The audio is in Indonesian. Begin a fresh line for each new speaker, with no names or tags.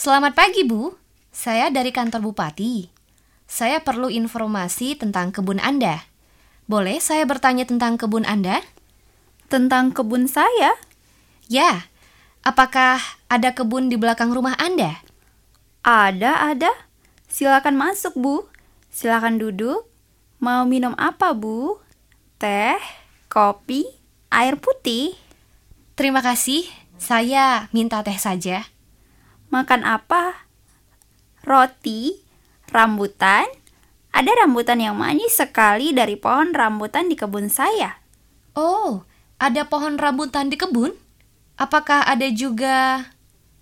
Selamat pagi, Bu. Saya dari kantor Bupati. Saya perlu informasi tentang kebun Anda. Boleh saya bertanya tentang kebun Anda?
Tentang kebun saya?
Ya. Apakah ada kebun di belakang rumah Anda?
Ada. Silakan masuk, Bu. Silakan duduk. Mau minum apa, Bu? Teh, kopi, air putih.
Terima kasih. Saya minta teh saja.
Makan apa? Roti, rambutan. Ada rambutan yang manis sekali dari pohon rambutan di kebun saya.
Oh, ada pohon rambutan di kebun? Apakah ada juga